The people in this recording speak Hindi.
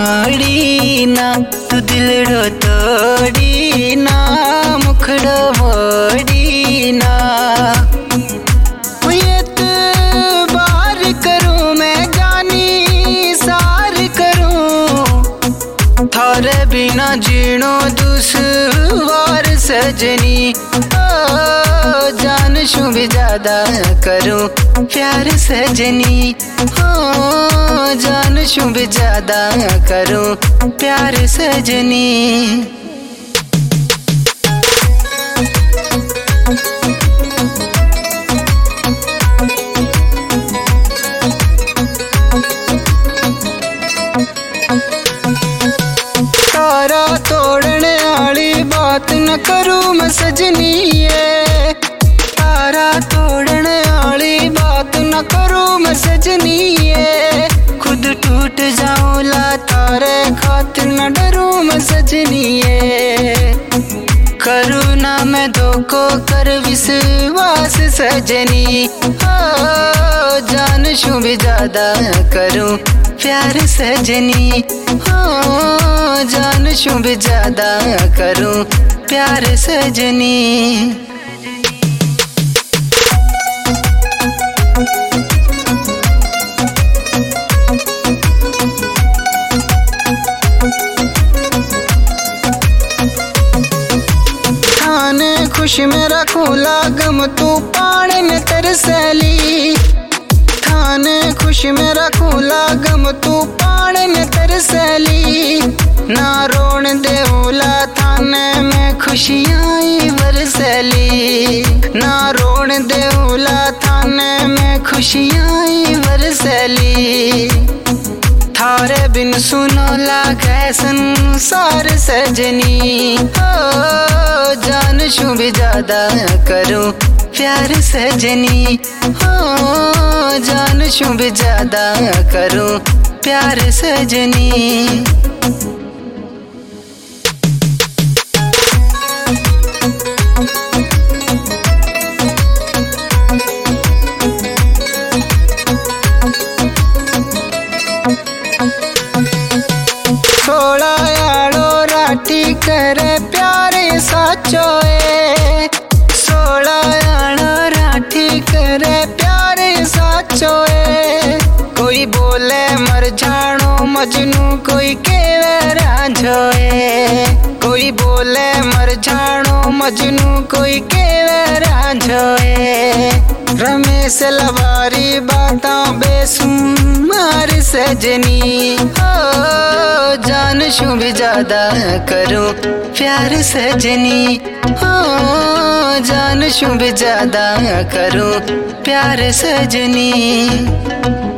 माड़ी ना, तू दिलड़ो तोड़ी ना, मुखड़ो मोड़ी ना। बार करूं मैं जानी सार करूं, थारे बिना जीणो दुश्वार सजनी। ओ जान शू भी ज्यादा करूं प्यार सजनी, ओ जान शू भी ज्यादा करूं प्यार सजनी। तारा तोड़ने वाली बात न करूं मैं सजनी ये, तारा तोड़ने वाली बात न करूं मैं सजनी ये। खुद टूट जाऊं ला तारे खातिर न डरूं मैं सजनी ये। करूँ ना मैं धोखो कर विश्वास सजनी, ओ जान शू भी ज्यादा करूं प्यार सजनी, ओ जान शू भी ज्यादा करूं प्यार सजनी। थाने खुश में रखूं लागम तू पाण ने तरसली, थाने खुश में रखूं लागम तू पाण ने तरसली। ना रोण देऊला थाने में खुशियाँ ही बरसली, ना रोण देऊला थाने में खुशियाँ ही बरसली। थारे बिन सुनो लागे संसार सजनी, ओ जान शू भी ज्यादा करूं प्यार सजनी, ओ जान शू भी ज्यादा करूं प्यार सजनी। सोड़ा याड़ो राठी करे प्यारे साचो ए, सोड़ा याड़ो राठी करे प्यारे साचो ए। कोई बोले मर जानो मजनू कोई केवे रांझो ए, कोई बोले मर जानो मजनू कोई केवे रांझो ए। रमेश लवारी बातां बेसुमार सजनी, ओ जान शू भी ज्यादा करूं प्यार सजनी, ओ जान शू भी ज्यादा करूं प्यार सजनी।